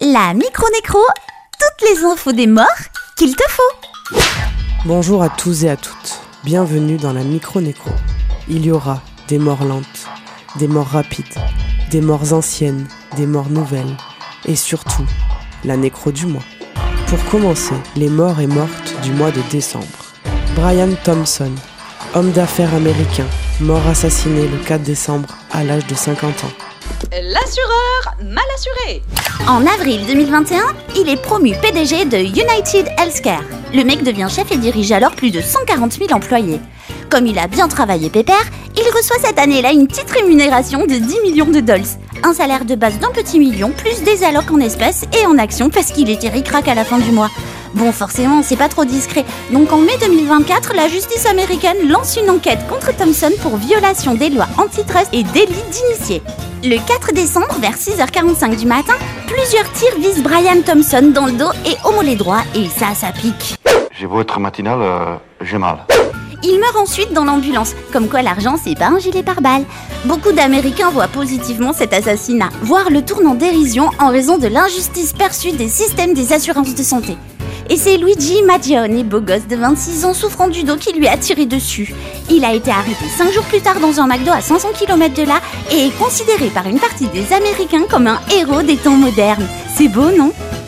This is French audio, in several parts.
La micro-nécro, toutes les infos des morts qu'il te faut. Bonjour à tous et à toutes, bienvenue dans la micro-nécro. Il y aura des morts lentes, des morts rapides, des morts anciennes, des morts nouvelles et surtout, la nécro du mois. Pour commencer, les morts et mortes du mois de décembre. Brian Thompson, homme d'affaires américain, mort assassiné le 4 décembre à l'âge de 50 ans. L'assureur mal assuré. En avril 2021, il est promu PDG de United Healthcare. Le mec devient chef et dirige alors plus de 140 000 employés. Comme il a bien travaillé pépère, il reçoit cette année-là une petite rémunération de 10 millions de dollars. Un salaire de base d'un petit million, plus des allocs en espèces et en actions parce qu'il était ric-rac à la fin du mois. Bon, forcément, c'est pas trop discret. Donc en mai 2024, la justice américaine lance une enquête contre Thompson pour violation des lois antitrust et délit d'initié. Le 4 décembre, vers 6h45 du matin, plusieurs tirs visent Brian Thompson dans le dos et au mollet droit, et ça pique. J'ai beau être matinal, j'ai mal. Il meurt ensuite dans l'ambulance, comme quoi l'argent c'est pas un gilet pare-balles. Beaucoup d'Américains voient positivement cet assassinat, voire le tournent en dérision en raison de l'injustice perçue des systèmes des assurances de santé. Et c'est Luigi Maggione, beau gosse de 26 ans souffrant du dos, qui lui a tiré dessus. Il a été arrêté 5 jours plus tard dans un McDo à 500 km de là et est considéré par une partie des Américains comme un héros des temps modernes. C'est beau, non ?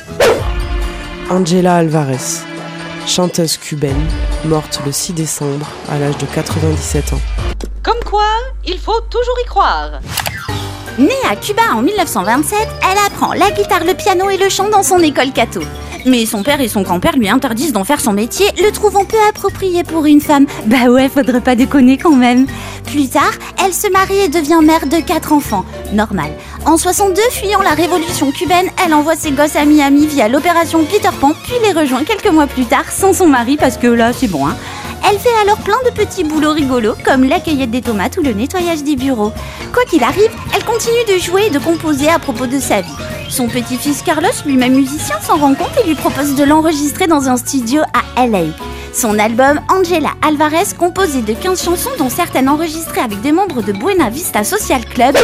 Angela Alvarez, chanteuse cubaine, morte le 6 décembre à l'âge de 97 ans. Comme quoi, il faut toujours y croire. Née à Cuba en 1927, elle apprend la guitare, le piano et le chant dans son école catho. Mais son père et son grand-père lui interdisent d'en faire son métier, le trouvant peu approprié pour une femme. Bah ouais, faudrait pas déconner quand même. Plus tard, elle se marie et devient mère de 4 enfants. Normal. En 62, fuyant la révolution cubaine, elle envoie ses gosses à Miami via l'opération Peter Pan, puis les rejoint quelques mois plus tard sans son mari parce que là, c'est bon, hein. Elle fait alors plein de petits boulots rigolos comme la cueillette des tomates ou le nettoyage des bureaux. Quoi qu'il arrive, elle continue de jouer et de composer à propos de sa vie. Son petit-fils Carlos, lui-même musicien, s'en rend compte et lui propose de l'enregistrer dans un studio à LA. Son album Angela Alvarez, composé de 15 chansons dont certaines enregistrées avec des membres de Buena Vista Social Club,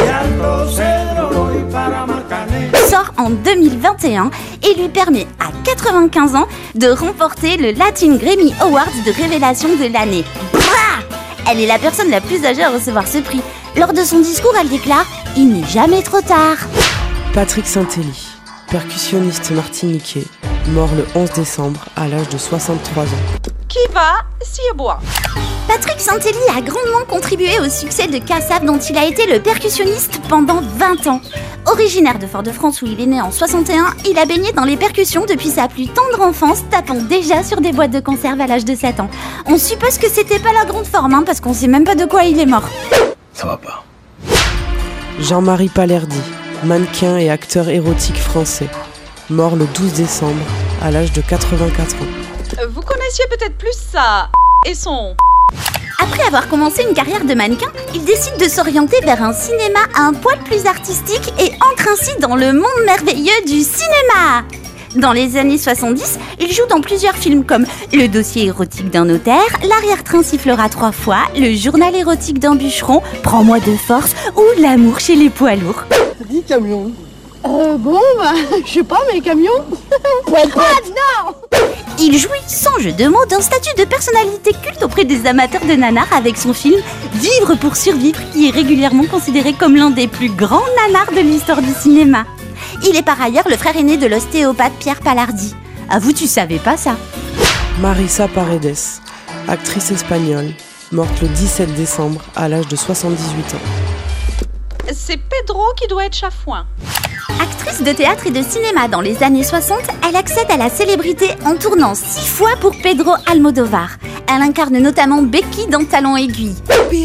sort en 2021 et lui permet à 95 ans de remporter le Latin Grammy Award de révélation de l'année. Elle est la personne la plus âgée à recevoir ce prix. Lors de son discours, elle déclare « Il n'est jamais trop tard ». Patrick Santelli, percussionniste martiniquais, mort le 11 décembre à l'âge de 63 ans. Qui va s'y boit. Patrick Santelli a grandement contribué au succès de Kassav dont il a été le percussionniste pendant 20 ans. Originaire de Fort-de-France où il est né en 61, il a baigné dans les percussions depuis sa plus tendre enfance, tapant déjà sur des boîtes de conserve à l'âge de 7 ans. On suppose que c'était pas la grande forme, hein, parce qu'on sait même pas de quoi il est mort. Ça va pas. Jean-Marie Palerdi, mannequin et acteur érotique français, mort le 12 décembre à l'âge de 84 ans. Vous connaissiez peut-être plus ça et son... Après avoir commencé une carrière de mannequin, il décide de s'orienter vers un cinéma un poil plus artistique et entre ainsi dans le monde merveilleux du cinéma. Dans les années 70, il joue dans plusieurs films comme Le dossier érotique d'un notaire, L'arrière-train sifflera 3 fois, Le journal érotique d'un bûcheron, Prends-moi de force ou L'amour chez les poids lourds. Dis camion. Je sais pas, mais camion. Non. Il jouit, sans jeu de mots, d'un statut de personnalité culte auprès des amateurs de nanars avec son film Vivre pour survivre, qui est régulièrement considéré comme l'un des plus grands nanars de l'histoire du cinéma. Il est par ailleurs le frère aîné de l'ostéopathe Pierre Palardi. Ah vous, tu savais pas ça ? Marisa Paredes, actrice espagnole, morte le 17 décembre à l'âge de 78 ans. C'est Pedro qui doit être chafouin. Actrice de théâtre et de cinéma dans les années 60, elle accède à la célébrité en tournant 6 fois pour Pedro Almodóvar. Elle incarne notamment Becky dans Talons aiguilles.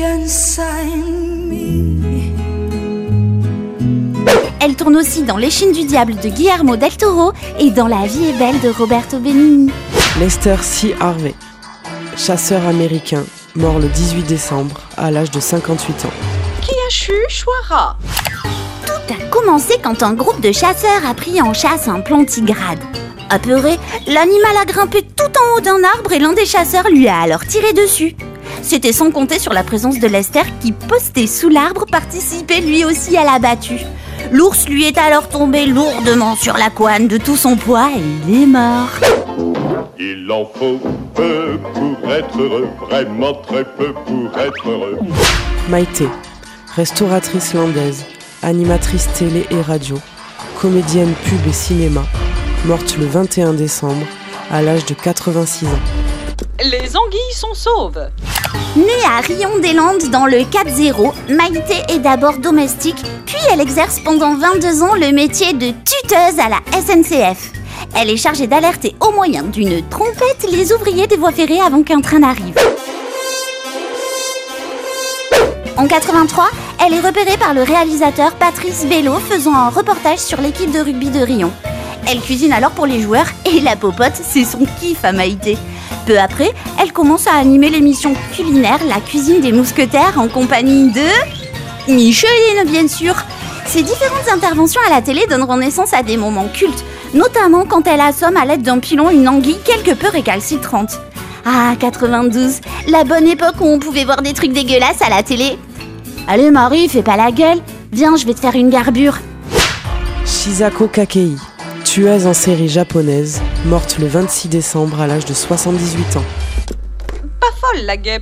Elle tourne aussi dans L'échine du diable de Guillermo del Toro et dans La vie est belle de Roberto Benigni. Lester C. Harvey, chasseur américain, mort le 18 décembre à l'âge de 58 ans. Qui a chu, choira. Tout a commencé quand un groupe de chasseurs a pris en chasse un plantigrade. Apeuré, l'animal a grimpé tout en haut d'un arbre et l'un des chasseurs lui a alors tiré dessus. C'était sans compter sur la présence de Lester qui, posté sous l'arbre, participait lui aussi à la battue. L'ours lui est alors tombé lourdement sur la couenne de tout son poids et il est mort. Il en faut peu pour être heureux, vraiment très peu pour être heureux. Maïté, restauratrice landaise, animatrice télé et radio, comédienne pub et cinéma, morte le 21 décembre à l'âge de 86 ans. Les anguilles sont sauves. Née à Rion-des-Landes dans le 4-0, Maïté est d'abord domestique, puis elle exerce pendant 22 ans le métier de tuteuse à la SNCF. Elle est chargée d'alerter au moyen d'une trompette les ouvriers des voies ferrées avant qu'un train n'arrive. En 83, elle est repérée par le réalisateur Patrice Bello faisant un reportage sur l'équipe de rugby de Rion. Elle cuisine alors pour les joueurs et la popote, c'est son kiff à Maïté. Peu après, elle commence à animer l'émission culinaire La Cuisine des Mousquetaires en compagnie de Micheline, bien sûr. Ces différentes interventions à la télé donneront naissance à des moments cultes, notamment quand elle assomme à l'aide d'un pilon une anguille quelque peu récalcitrante. Ah, 92, la bonne époque où on pouvait voir des trucs dégueulasses à la télé. Allez Marie, fais pas la gueule, viens, je vais te faire une garbure. Chisako Kakei, tueuse en série japonaise, morte le 26 décembre à l'âge de 78 ans. Pas folle la guêpe.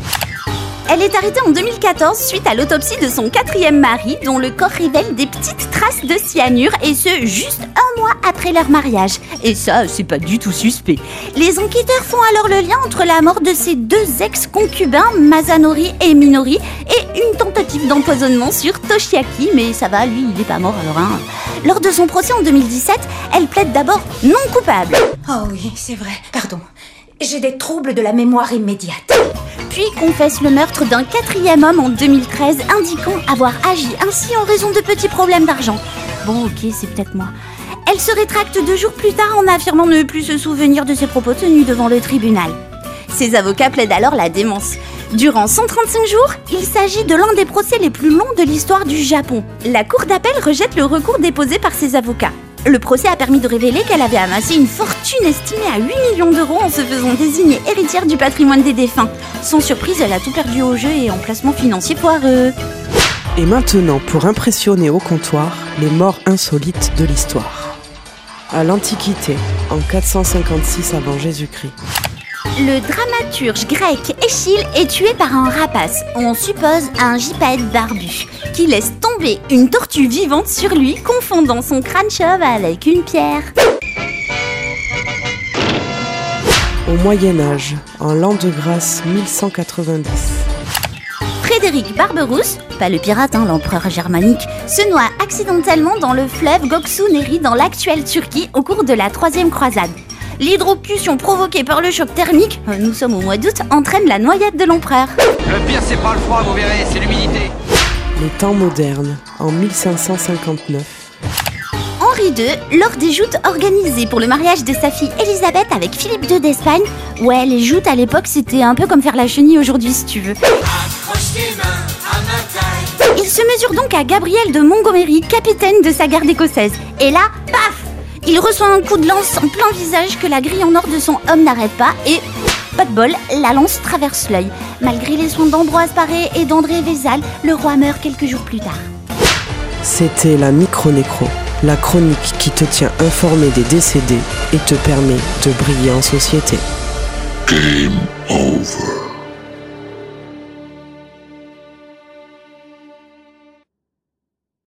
Elle est arrêtée en 2014 suite à l'autopsie de son 4e mari dont le corps révèle des petites traces de cyanure et ce, juste un mois après leur mariage. Et ça, c'est pas du tout suspect. Les enquêteurs font alors le lien entre la mort de ses 2 ex-concubins, Masanori et Minori, et une tentative d'empoisonnement sur Toshiaki, mais ça va, lui, il est pas mort alors, hein. Lors de son procès en 2017, elle plaide d'abord non coupable. Oh oui, c'est vrai, pardon. J'ai des troubles de la mémoire immédiate. Puis confesse le meurtre d'un 4e homme en 2013, indiquant avoir agi ainsi en raison de petits problèmes d'argent. Bon, ok, c'est peut-être moi. Elle se rétracte 2 jours plus tard en affirmant ne plus se souvenir de ses propos tenus devant le tribunal. Ses avocats plaident alors la démence. Durant 135 jours, il s'agit de l'un des procès les plus longs de l'histoire du Japon. La cour d'appel rejette le recours déposé par ses avocats. Le procès a permis de révéler qu'elle avait amassé une fortune estimée à 8 millions d'euros en se faisant désigner héritière du patrimoine des défunts. Sans surprise, elle a tout perdu au jeu et en placement financier foireux. Et maintenant, pour impressionner au comptoir, les morts insolites de l'histoire. À l'Antiquité, en 456 avant Jésus-Christ. Le dramaturge grec Échille est tué par un rapace, on suppose un gypaète barbu, qui laisse tomber une tortue vivante sur lui, confondant son crâne chauve avec une pierre. Au Moyen-Âge, en l'an de grâce 1190. Frédéric Barberousse, pas le pirate, l'empereur germanique, se noie accidentellement dans le fleuve Göksu-Nehri dans l'actuelle Turquie au cours de la 3e croisade. L'hydrocution provoquée par le choc thermique, nous sommes au mois d'août, entraîne la noyade de l'empereur. Le pire, c'est pas le froid, vous verrez, c'est l'humidité. Les temps modernes, en 1559. Henri II, lors des joutes organisées pour le mariage de sa fille Élisabeth avec Philippe II d'Espagne, ouais, les joutes à l'époque, c'était un peu comme faire la chenille aujourd'hui, si tu veux. Accroche tes mains à ma taille. Il se mesure donc à Gabriel de Montgomery, capitaine de sa garde écossaise. Et là, paf! Il reçoit un coup de lance en plein visage que la grille en or de son homme n'arrête pas et, pas de bol, la lance traverse l'œil. Malgré les soins d'Ambroise Paré et d'André Vézal, le roi meurt quelques jours plus tard. C'était la Micro-Nécro, la chronique qui te tient informé des décédés et te permet de briller en société. Game over.